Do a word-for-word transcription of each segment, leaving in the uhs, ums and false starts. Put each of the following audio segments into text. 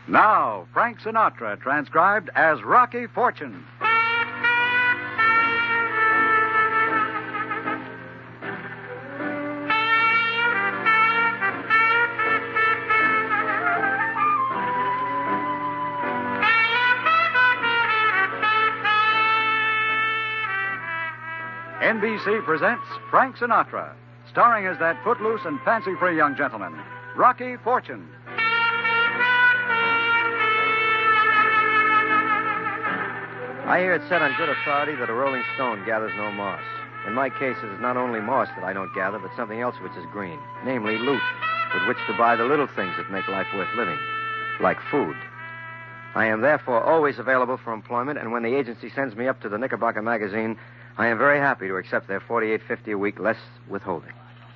Now, Frank Sinatra, transcribed as Rocky Fortune. N B C presents Frank Sinatra, starring as that footloose and fancy-free young gentleman, Rocky Fortune. I hear it said on good authority that a rolling stone gathers no moss. In my case, it is not only moss that I don't gather, but something else which is green, namely loot, with which to buy the little things that make life worth living, like food. I am therefore always available for employment, and when the agency sends me up to the Knickerbocker magazine, I am very happy to accept their forty-eight fifty a week, less withholding.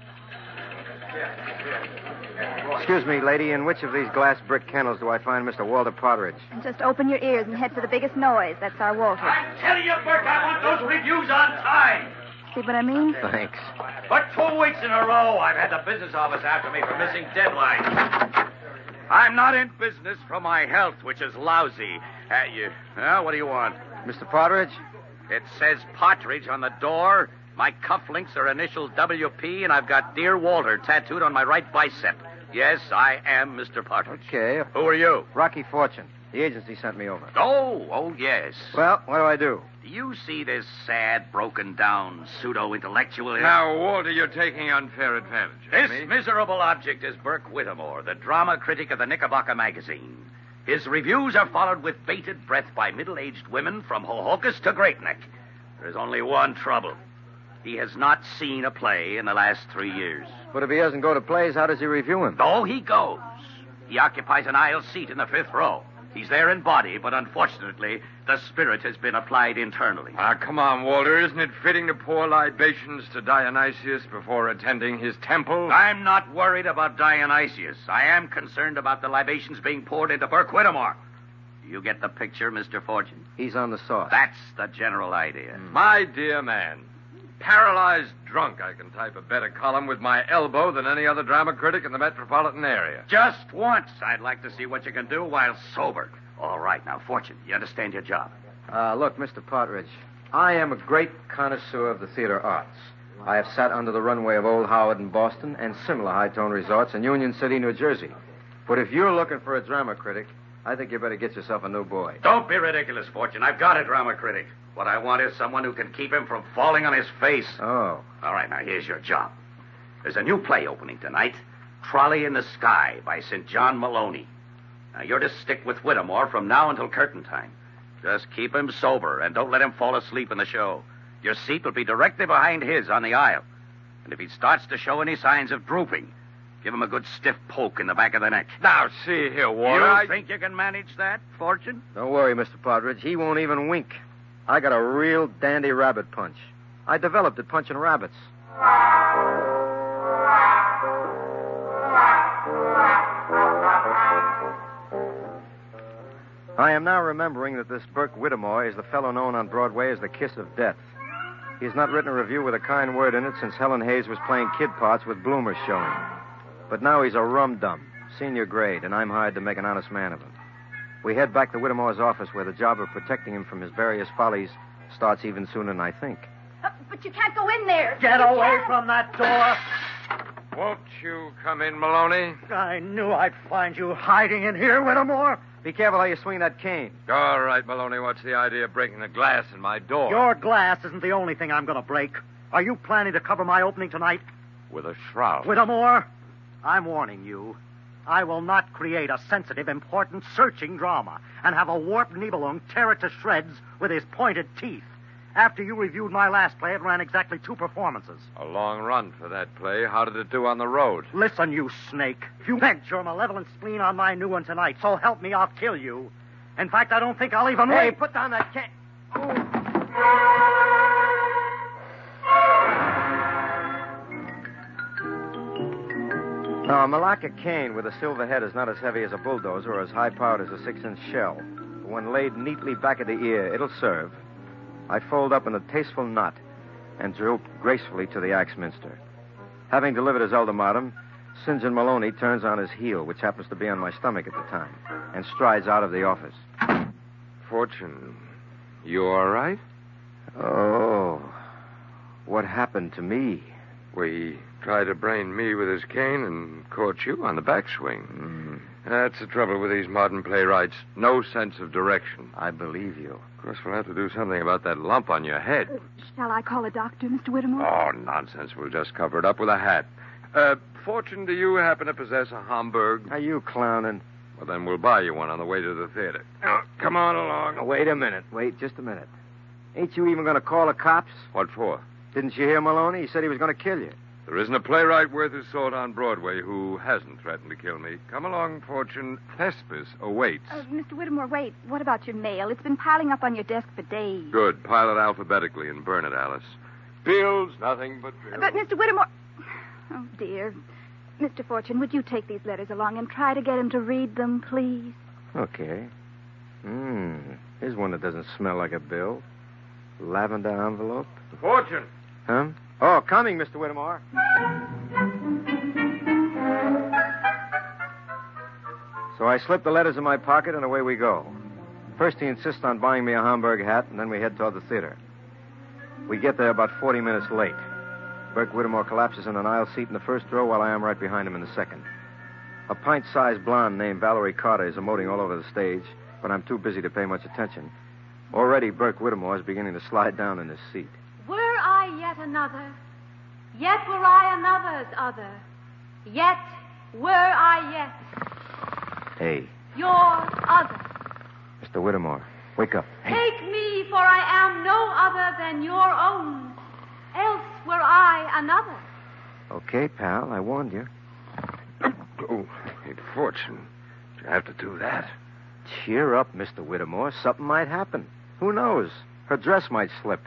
Excuse me, lady, in which of these glass brick kennels do I find Mister Walter Partridge? Just open your ears and head for the biggest noise. That's our Walter. I tell you, Burke, I want those reviews on time. See what I mean? Thanks. For two weeks in a row, I've had the business office after me for missing deadlines. I'm not in business for my health, which is lousy. Uh, you, uh, what do you want? Mister Partridge? It says Partridge on the door. My cufflinks are initials W P, and I've got Dear Walter tattooed on my right bicep. Yes, I am Mister Partridge. Okay. Who are you? Rocky Fortune. The agency sent me over. Oh, oh, yes. Well, what do I do? Do you see this sad, broken-down pseudo-intellectual here? Now, Walter, you're taking unfair advantage of This me. miserable object is Burke Whittemore, the drama critic of the Knickerbocker magazine. His reviews are followed with bated breath by middle-aged women from Hohokus to Great Neck. There's only one trouble. He has not seen a play in the last three years. But if he doesn't go to plays, how does he review him? Oh, he goes. He occupies an aisle seat in the fifth row. He's there in body, but unfortunately, the spirit has been applied internally. Ah, come on, Walter. Isn't it fitting to pour libations to Dionysius before attending his temple? I'm not worried about Dionysius. I am concerned about the libations being poured into Burke Whittemore. Do you get the picture, Mister Fortune? He's on the sauce. That's the general idea. My dear man, paralyzed drunk, I can type a better column with my elbow than any other drama critic in the metropolitan area. Just once, I'd like to see what you can do while sober. All right, now, Fortune, you understand your job. Uh, look, Mister Partridge, I am a great connoisseur of the theater arts. I have sat under the runway of Old Howard in Boston and similar high-tone resorts in Union City, New Jersey. But if you're looking for a drama critic, I think you better get yourself a new boy. Don't be ridiculous, Fortune. I've got a drama critic. What I want is someone who can keep him from falling on his face. Oh. All right, now, here's your job. There's a new play opening tonight, Trolley in the Sky by Saint John Maloney. Now, you're to stick with Whittemore from now until curtain time. Just keep him sober and don't let him fall asleep in the show. Your seat will be directly behind his on the aisle. And if he starts to show any signs of drooping, give him a good stiff poke in the back of the neck. Now, see here, Walter. You I... think you can manage that, Fortune? Don't worry, Mister Partridge. He won't even wink. I got a real dandy rabbit punch. I developed it punching rabbits. I am now remembering that this Burke Whittemore is the fellow known on Broadway as the Kiss of Death. He has not written a review with a kind word in it since Helen Hayes was playing kid parts with bloomers showing. But now he's a rum-dum, senior grade, and I'm hired to make an honest man of him. We head back to Whittemore's office where the job of protecting him from his various follies starts even sooner than I think. Uh, but you can't go in there. Get You away can't. from that door. Won't you come in, Maloney? I knew I'd find you hiding in here, Whittemore. Be careful how you swing that cane. All right, Maloney, what's the idea of breaking the glass in my door? Your glass isn't the only thing I'm going to break. Are you planning to cover my opening tonight? With a shroud. Whittemore, I'm warning you. I will not create a sensitive, important, searching drama and have a warped Nibelung tear it to shreds with his pointed teeth. After you reviewed my last play, it ran exactly two performances. A long run for that play. How did it do on the road? Listen, you snake. If you vent your malevolent spleen on my new one tonight, so help me, I'll kill you. In fact, I don't think I'll even Hey, wait. put down that cane. Now, a Malacca cane with a silver head is not as heavy as a bulldozer or as high-powered as a six-inch shell. But when laid neatly back of the ear, it'll serve. I fold up in a tasteful knot and droop gracefully to the Axminster. Having delivered his ultimatum, Saint John Maloney turns on his heel, which happens to be on my stomach at the time, and strides out of the office. Fortune, you all right? Oh, what happened to me? Well, he tried to brain me with his cane and caught you on the backswing. Mm, That's the trouble with these modern playwrights. No sense of direction. I believe you. Of course, we'll have to do something about that lump on your head. Shall I call a doctor, Mister Whittemore? Oh, nonsense. We'll just cover it up with a hat. Uh, Fortune, do you happen to possess a Hamburg? Are you clowning? Well, then we'll buy you one on the way to the theater. Now, come on along. Oh, wait a minute. Wait just a minute. Ain't you even going to call the cops? What for? Didn't you hear Maloney? He said he was going to kill you. There isn't a playwright worth his salt on Broadway who hasn't threatened to kill me. Come along, Fortune. Thespis awaits. Uh, Mister Whittemore, wait. What about your mail? It's been piling up on your desk for days. Good. Pile it alphabetically and burn it, Alice. Bills, nothing but bills. But, Mister Whittemore... Oh, dear. Mister Fortune, would you take these letters along and try to get him to read them, please? Okay. Hmm. Here's one that doesn't smell like a bill. Lavender envelope. Fortune. Huh? Oh, coming, Mister Whittemore. So I slip the letters in my pocket, and away we go. First, he insists on buying me a Hamburg hat, and then we head toward the theater. We get there about forty minutes late. Burke Whittemore collapses in an aisle seat in the first row, while I am right behind him in the second. A pint-sized blonde named Valerie Carter is emoting all over the stage, but I'm too busy to pay much attention. Already, Burke Whittemore is beginning to slide down in his seat. Were I yet another, yet were I another's other, yet were I yet Hey, your other. Mister Whittemore, wake up. Hey. Take me, for I am no other than your own, else were I another. Okay, pal, I warned you. Oh, hey, Fortune. Did you have to do that? Cheer up, Mister Whittemore. Something might happen. Who knows? Her dress might slip.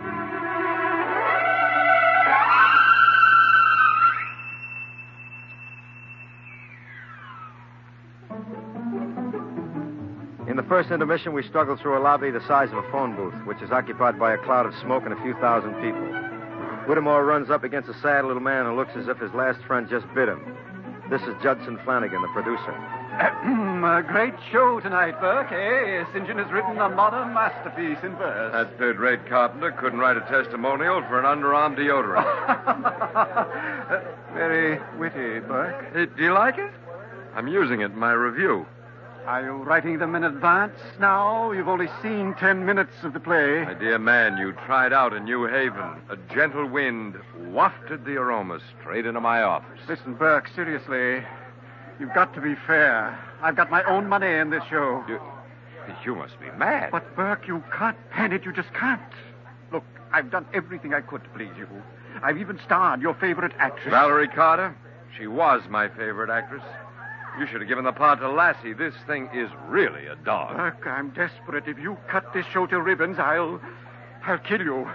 In the first intermission, we struggle through a lobby the size of a phone booth, which is occupied by a cloud of smoke and a few thousand people. Whittemore runs up against a sad little man who looks as if his last friend just bit him. This is Judson Flanagan, the producer. A great show tonight, Burke, eh? Saint John has written a modern masterpiece in verse. That third-rate carpenter couldn't write a testimonial for an underarm deodorant. Uh, very witty, Burke. Hey, do you like it? I'm using it in my review. Are you writing them in advance now? You've only seen ten minutes of the play. My dear man, you tried out in New Haven. A gentle wind wafted the aroma straight into my office. Listen, Burke, seriously. You've got to be fair. I've got my own money in this show. You, you must be mad. But, Burke, you can't pen it. You just can't. Look, I've done everything I could to please you. I've even starred your favorite actress. Valerie Carter? She was my favorite actress. You should have given the part to Lassie. This thing is really a dog. Burke, I'm desperate. If you cut this show to ribbons, I'll... I'll kill you.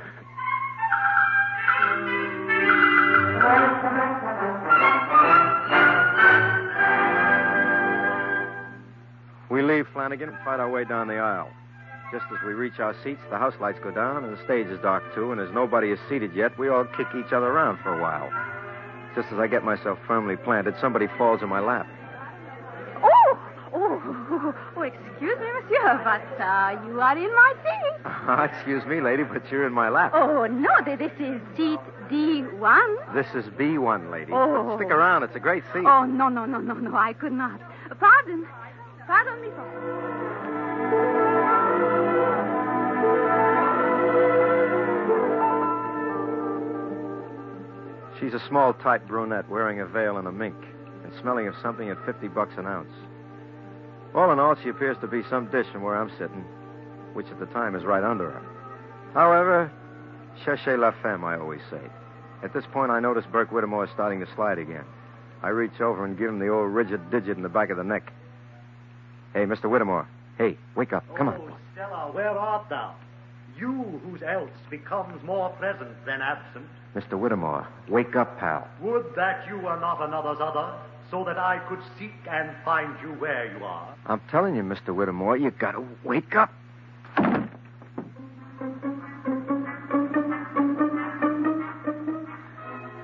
We leave Flanagan and fight our way down the aisle. Just as we reach our seats, the house lights go down and the stage is dark, too, and as nobody is seated yet, we all kick each other around for a while. Just as I get myself firmly planted, somebody falls in my lap. Oh! Oh, oh excuse me, monsieur, but uh, you are in my seat. Ah, excuse me, lady, but you're in my lap. Oh, no, this is seat D one. This is B one, lady. Oh. Stick around. It's a great seat. Oh, no, no, no, no, no, I could not. Pardon. Pardon me, sir. She's a small, tight brunette wearing a veil and a mink and smelling of something at fifty bucks an ounce. All in all, she appears to be some dish from where I'm sitting, which at the time is right under her. However, cherchez la femme, I always say. At this point, I notice Burke Whittemore is starting to slide again. I reach over and give him the old rigid digit in the back of the neck. Hey, Mister Whittemore. Hey, wake up. Come oh, on. Stella, where art thou? You whose else becomes more present than absent. Mister Whittemore, wake up, pal. Would that you were not another's other, so that I could seek and find you where you are. I'm telling you, Mister Whittemore, you gotta wake up.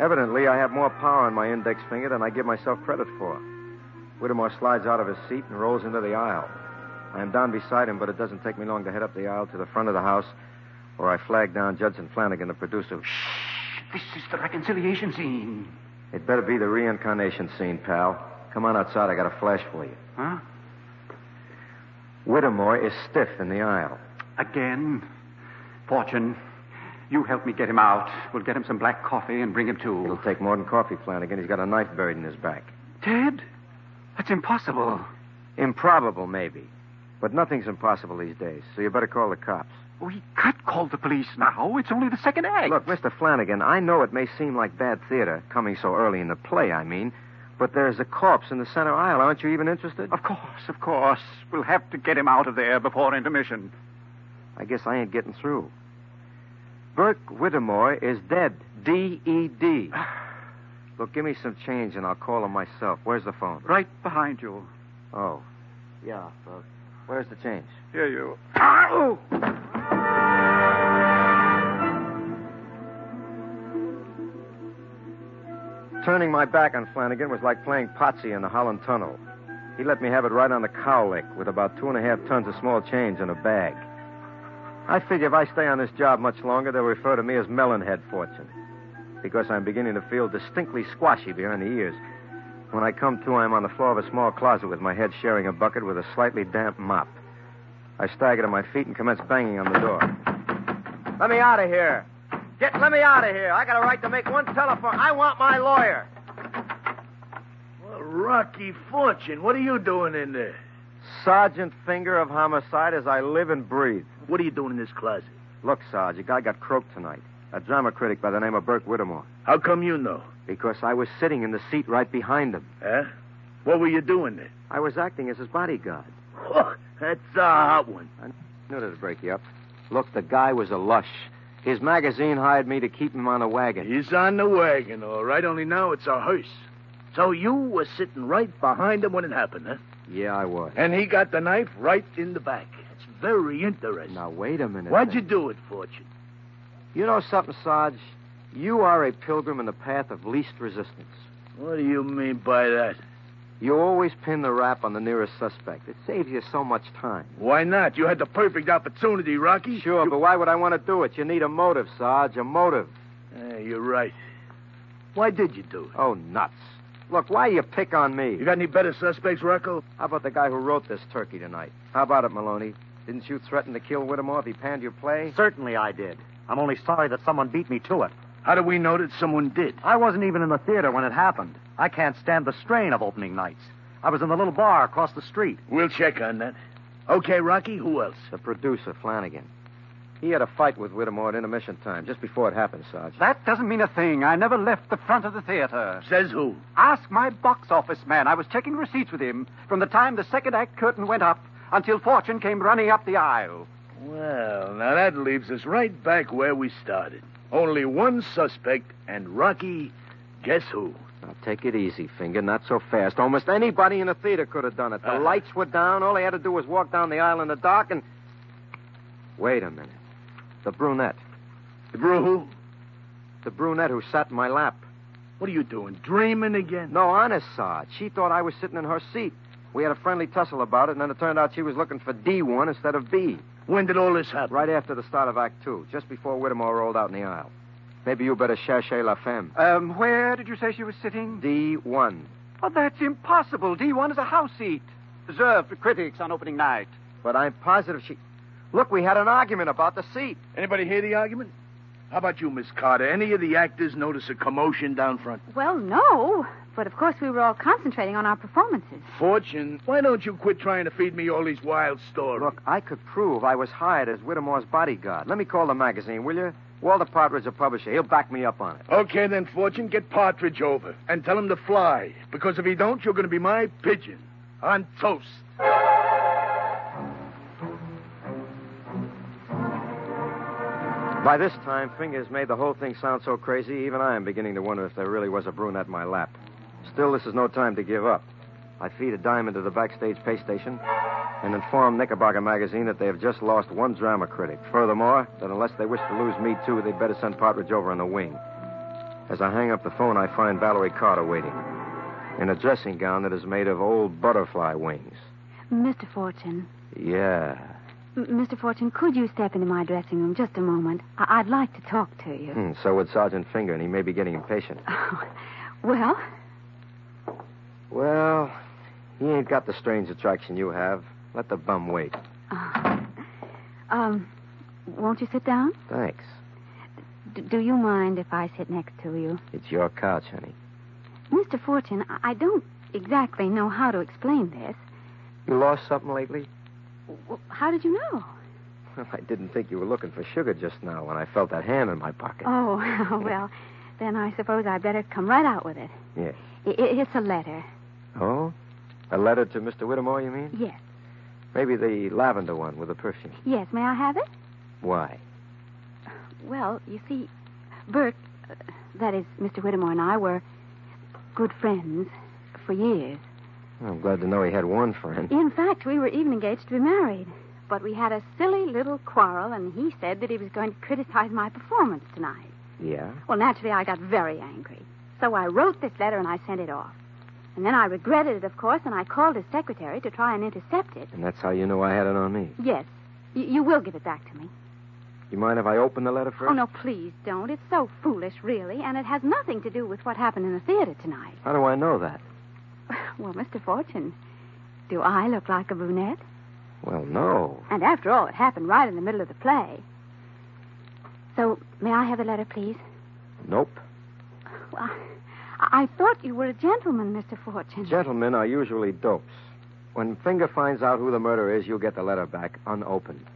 Evidently, I have more power on my index finger than I give myself credit for. Whittemore slides out of his seat and rolls into the aisle. I am down beside him, but it doesn't take me long to head up the aisle to the front of the house, where I flag down Judson Flanagan, the producer. Shh! This is the reconciliation scene. It better be the reincarnation scene, pal. Come on outside. I got a flash for you. Huh? Whittemore is stiff in the aisle. Again? Fortune, you help me get him out. We'll get him some black coffee and bring him to. It'll take more than coffee, Flanagan. He's got a knife buried in his back. Ted? That's impossible. Improbable, maybe. But nothing's impossible these days, so you better call the cops. We can't call the police now. It's only the second act. Look, Mister Flanagan, I know it may seem like bad theater, coming so early in the play, I mean, but there's a corpse in the center aisle. Aren't you even interested? Of course, of course. We'll have to get him out of there before intermission. I guess I ain't getting through. Burke Whittemore is dead. D E D. Look, give me some change and I'll call him myself. Where's the phone? Right behind you. Oh, yeah. Uh, where's the change? Here you. Oh! Turning my back on Flanagan was like playing Potsy in the Holland Tunnel. He let me have it right on the cowlick with about two and a half tons of small change in a bag. I figure if I stay on this job much longer, they'll refer to me as Melonhead Fortune, because I'm beginning to feel distinctly squashy behind the ears. When I come to, I'm on the floor of a small closet with my head sharing a bucket with a slightly damp mop. I stagger to my feet and commence banging on the door. Let me out of here. Get, let me out of here. I got a right to make one telephone. I want my lawyer. Well, Rocky Fortune, what are you doing in there? Sergeant Finger of Homicide as I live and breathe. What are you doing in this closet? Look, Sarge, a guy got croaked tonight. A drama critic by the name of Burke Whittemore. How come you know? Because I was sitting in the seat right behind him. Huh? What were you doing there? I was acting as his bodyguard. Oh, that's a hot one. I knew that'd break you up. Look, the guy was a lush. His magazine hired me to keep him on the wagon. He's on the wagon, all right, only now it's a hearse. So you were sitting right behind him when it happened, huh? Yeah, I was. And he got the knife right in the back. It's very interesting. Now, wait a minute. Why'd then. you do it, Fortune? You know something, Sarge? You are a pilgrim in the path of least resistance. What do you mean by that? You always pin the rap on the nearest suspect. It saves you so much time. Why not? You had the perfect opportunity, Rocky. Sure, you... but why would I want to do it? You need a motive, Sarge, a motive. Yeah, you're right. Why did you do it? Oh, nuts. Look, why you pick on me? You got any better suspects, Rocco? How about the guy who wrote this turkey tonight? How about it, Maloney? Didn't you threaten to kill Whittemore if he panned your play? Certainly I did. I'm only sorry that someone beat me to it. How do we know that someone did? I wasn't even in the theater when it happened. I can't stand the strain of opening nights. I was in the little bar across the street. We'll check on that. Okay, Rocky, who else? The producer, Flanagan. He had a fight with Whittemore at intermission time, just before it happened, Sarge. That doesn't mean a thing. I never left the front of the theater. Says who? Ask my box office man. I was checking receipts with him from the time the second act curtain went up until Fortune came running up the aisle. Well, now that leaves us right back where we started. Only one suspect, and Rocky, guess who? Now, take it easy, Finger. Not so fast. Almost anybody in the theater could have done it. The Uh-huh. lights were down. All they had to do was walk down the aisle in the dark and... Wait a minute. The brunette. The brew who? The brunette who sat in my lap. What are you doing, dreaming again? No, honest, Sarge. She thought I was sitting in her seat. We had a friendly tussle about it, and then it turned out she was looking for D one instead of B. When did all this happen? Right after the start of Act Two, just before Whittemore rolled out in the aisle. Maybe you better chercher la femme. Um, where did you say she was sitting? D one. Oh, that's impossible. D one is a house seat. Reserved for critics on opening night. But I'm positive she... Look, we had an argument about the seat. Anybody hear the argument? How about you, Miss Carter? Any of the actors notice a commotion down front? Well, no. But of course we were all concentrating on our performances. Fortune, why don't you quit trying to feed me all these wild stories? Look, I could prove I was hired as Whittemore's bodyguard. Let me call the magazine, will you? Walter Partridge, the publisher. He'll back me up on it. Okay, then, Fortune, get Partridge over and tell him to fly. Because if he don't, you're going to be my pigeon on toast. By this time, Fingers made the whole thing sound so crazy, even I am beginning to wonder if there really was a brunette in my lap. Still, this is no time to give up. I feed a dime into the backstage pay station and inform Knickerbocker magazine that they have just lost one drama critic. Furthermore, that unless they wish to lose me, too, they'd better send Partridge over on the wing. As I hang up the phone, I find Valerie Carter waiting in a dressing gown that is made of old butterfly wings. Mister Fortune. Yeah. M- Mister Fortune, could you step into my dressing room just a moment? I- I'd like to talk to you. Hmm, so would Sergeant Finger, and he may be getting impatient. Oh, well? Well, he ain't got the strange attraction you have. Let the bum wait. Uh, um, won't you sit down? Thanks. D- do you mind if I sit next to you? It's your couch, honey. Mister Fortune, I, I don't exactly know how to explain this. You lost something lately? W- How did you know? Well, I didn't think you were looking for sugar just now when I felt that hand in my pocket. Oh, well, then I suppose I'd better come right out with it. Yes. I- it's a letter. Oh? A letter to Mister Whittemore, you mean? Yes. Maybe the lavender one with the perfume. Yes, may I have it? Why? Well, you see, Burke, uh, that is, Mister Whittemore and I were good friends for years. I'm glad to know he had one friend. In fact, we were even engaged to be married. But we had a silly little quarrel, and he said that he was going to criticize my performance tonight. Yeah? Well, naturally, I got very angry. So I wrote this letter and I sent it off. And then I regretted it, of course, and I called his secretary to try and intercept it. And that's how you know I had it on me. Yes. Y- you will give it back to me. You mind if I open the letter first? Oh, no, please don't. It's so foolish, really, and it has nothing to do with what happened in the theater tonight. How do I know that? Well, Mister Fortune, do I look like a brunette? Well, no. And after all, it happened right in the middle of the play. So, may I have the letter, please? Nope. Well, I, I thought you were a gentleman, Mister Fortune. Gentlemen are usually dopes. When Finger finds out who the murderer is, you'll get the letter back unopened.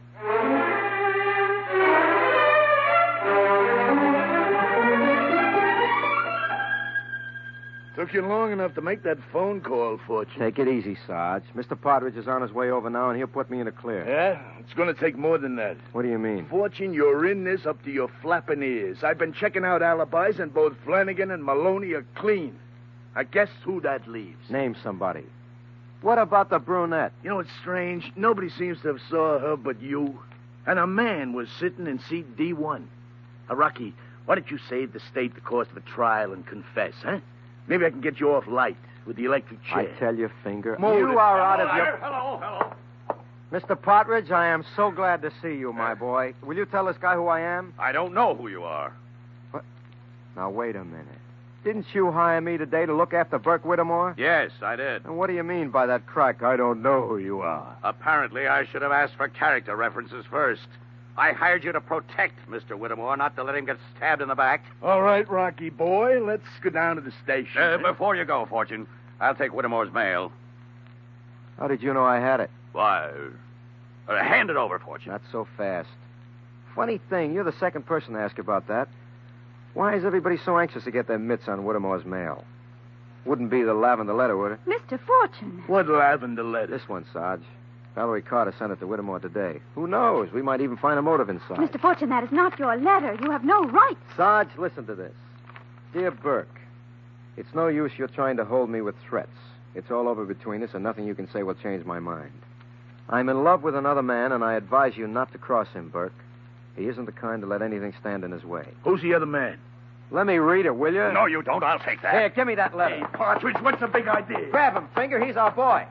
Took you long enough to make that phone call, Fortune. Take it easy, Sarge. Mister Partridge is on his way over now, and he'll put me in a clear. Yeah? It's going to take more than that. What do you mean? Fortune, you're in this up to your flapping ears. I've been checking out alibis, and both Flanagan and Maloney are clean. I guess who that leaves. Name somebody. What about the brunette? You know, it's strange. Nobody seems to have saw her but you. And a man was sitting in seat D one. Uh, Rocky, why don't you save the state the cost of a trial and confess, huh? Maybe I can get you off light with the electric chair. I tell you, Finger, Move you it. are out of Hello, your... Hello, hello. Mister Partridge, I am so glad to see you, my boy. Will you tell this guy who I am? I don't know who you are. Now, wait a minute. Didn't you hire me today to look after Burke Whittemore? Yes, I did. And what do you mean by that crack, I don't know who you are? Apparently, I should have asked for character references first. I hired you to protect Mister Whittemore, not to let him get stabbed in the back. All right, Rocky boy, let's go down to the station. Uh, before you go, Fortune, I'll take Whittemore's mail. How did you know I had it? Why, uh, hand it over, Fortune. Not so fast. Funny thing, you're the second person to ask about that. Why is everybody so anxious to get their mitts on Whittemore's mail? Wouldn't be the lavender letter, would it? Mister Fortune. What lavender letter? This one, Sarge. Valerie Carter sent it to Whittemore today. Who knows? We might even find a motive inside. Mister Fortune, that is not your letter. You have no right. Sarge, listen to this. Dear Burke, it's no use you're trying to hold me with threats. It's all over between us, and nothing you can say will change my mind. I'm in love with another man, and I advise you not to cross him, Burke. He isn't the kind to let anything stand in his way. Who's the other man? Let me read it, will you? No, you don't. I'll take that. Here, give me that letter. Hey, Partridge, what's the big idea? Grab him, Finger. He's our boy.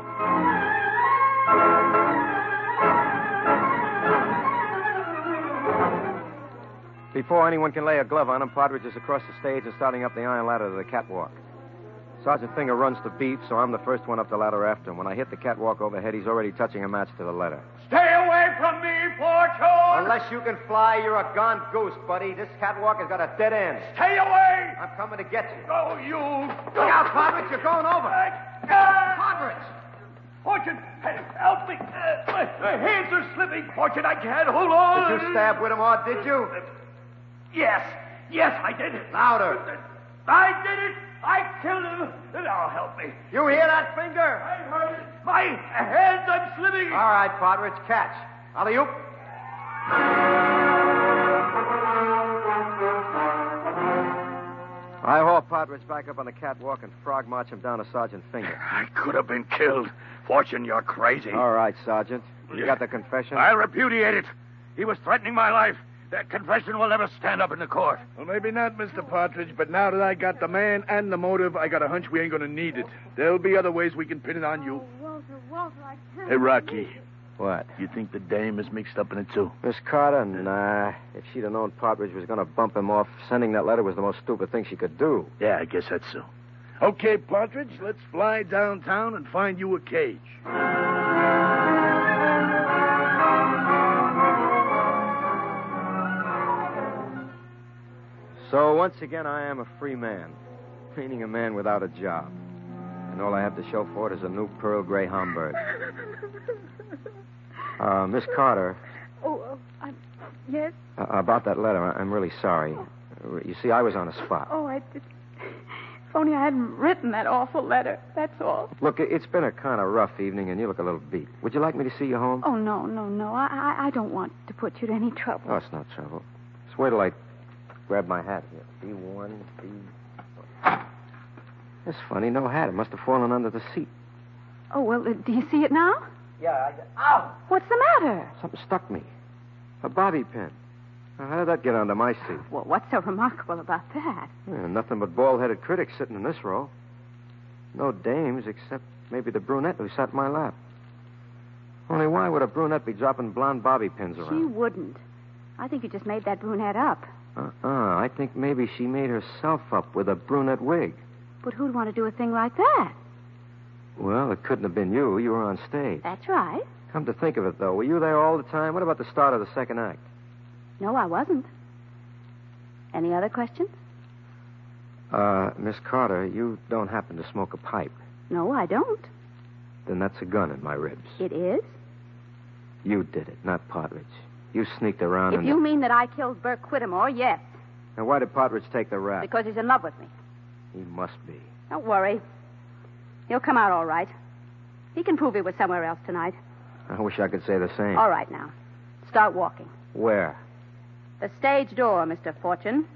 Before anyone can lay a glove on him, Partridge is across the stage and starting up the iron ladder to the catwalk. Sergeant Finger runs to beat, so I'm the first one up the ladder after him. When I hit the catwalk overhead, he's already touching a match to the letter. Stay away from me, Fortune! Unless you can fly, you're a gone goose, buddy. This catwalk has got a dead end. Stay away! I'm coming to get you. Oh, you... Look out, Partridge, you're going over. Partridge! Fortune, help me. Uh, my, my hands are slipping. Fortune, I can't hold on. Did you stab Whittemore, did you? Yes. Yes, I did. Louder. I did it. I killed him. Now help me. You hear that, Finger? I heard it. My hands, I'm slipping. All right, Partridge, catch. Alley-oop. I haul Partridge back up on the catwalk and frog march him down to Sergeant Finger. I could have been killed. Fortune, you're crazy. All right, Sergeant. You got the confession? I'll repudiate it. He was threatening my life. That confession will never stand up in the court. Well, maybe not, Mister Partridge, but now that I got the man and the motive, I got a hunch we ain't gonna need it. There'll be other ways we can pin it on you. Oh, Walter, Walter, I can't. Hey, Rocky, What? you think the dame is mixed up in it, too? Miss Carter? Nah. If she'd have known Partridge was going to bump him off, sending that letter was the most stupid thing she could do. Yeah, I guess that's so. Okay, Partridge, let's fly downtown and find you a cage. So, once again, I am a free man, meaning a man without a job. And all I have to show for it is a new pearl gray Homburg. Uh, Miss Carter. Oh, oh I'm... Yes? Uh, about that letter, I'm really sorry. Uh, You see, I was on a spot. Oh, I... It, if only I hadn't written that awful letter, that's all. Look, it- it's been a kind of rough evening, and you look a little beat. Would you like me to see you home? Oh, no, no, no. I, I, I don't want to put you to any trouble. Oh, it's no trouble. Just wait till I grab my hat here. B one, B... It's funny, no hat. It must have fallen under the seat. Oh, well, uh, do you see it now? Yeah, I... Ow! What's the matter? Something stuck me. A bobby pin. Now, how did that get under my seat? Well, what's so remarkable about that? Yeah, nothing but bald-headed critics sitting in this row. No dames, except maybe the brunette who sat in my lap. Only why would a brunette be dropping blonde bobby pins around? She wouldn't. I think you just made that brunette up. Uh-uh. I think maybe she made herself up with a brunette wig. But who'd want to do a thing like that? Well, it couldn't have been you. You were on stage. That's right. Come to think of it, though, were you there all the time? What about the start of the second act? No, I wasn't. Any other questions? Uh, Miss Carter, you don't happen to smoke a pipe. No, I don't. Then that's a gun in my ribs. It is? You did it, not Partridge. You sneaked around If and... you mean that I killed Burke Whittemore, yes. Now, why did Partridge take the rap? Because he's in love with me. He must be. Don't worry. He'll come out all right. He can prove he was somewhere else tonight. I wish I could say the same. All right, now. Start walking. Where? The stage door, Mister Fortune.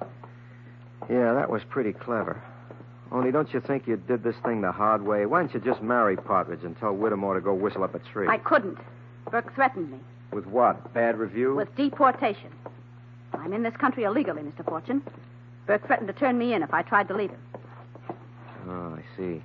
Yeah, that was pretty clever. Only don't you think you did this thing the hard way? Why don't you just marry Partridge and tell Whittemore to go whistle up a tree? I couldn't. Burke threatened me. With what? Bad review? With deportation. I'm in this country illegally, Mister Fortune. Burke threatened to turn me in if I tried to leave him. Oh, I see.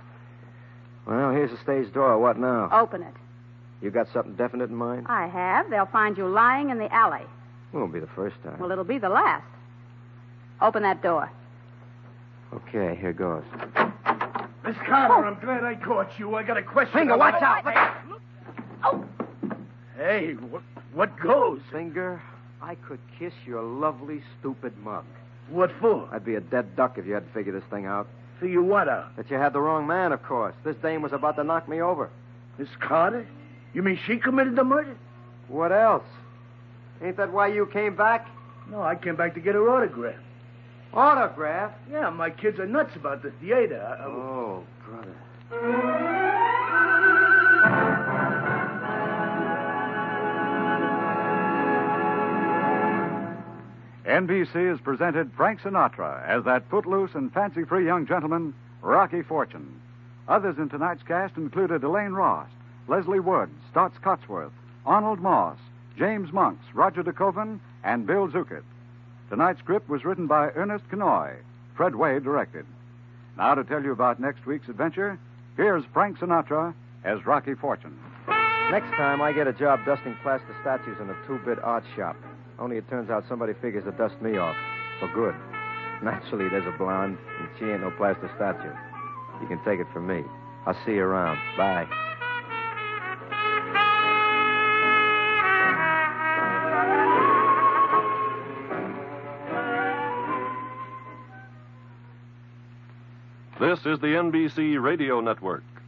Well, here's the stage door. What now? Open it. You got something definite in mind? I have. They'll find you lying in the alley. Won't be the first time. Well, it'll be the last. Open that door. Okay, here goes. Miss Carter, I'm glad I caught you. I got a question. Finger, watch out! Oh! Hey, what, what goes? Finger, I could kiss your lovely, stupid mug. What for? I'd be a dead duck if you hadn't figured this thing out. Figure what out? That you had the wrong man, of course. This dame was about to knock me over. Miss Carter? You mean she committed the murder? What else? Ain't that why you came back? No, I came back to get her autograph. Autograph? Yeah, my kids are nuts about the theater. I, I... Oh, brother. N B C has presented Frank Sinatra as that footloose and fancy-free young gentleman, Rocky Fortune. Others in tonight's cast included Elaine Ross, Leslie Wood, Stotts Cotsworth, Arnold Moss, James Monks, Roger DeKoven, and Bill Zuckert. Tonight's script was written by Ernest Kenoy. Fred Wade directed. Now to tell you about next week's adventure, here's Frank Sinatra as Rocky Fortune. Next time, I get a job dusting plaster statues in a two-bit art shop. Only it turns out somebody figures to dust me off. For good. Naturally, there's a blonde, and she ain't no plaster statue. You can take it from me. I'll see you around. Bye. This is the N B C Radio Network.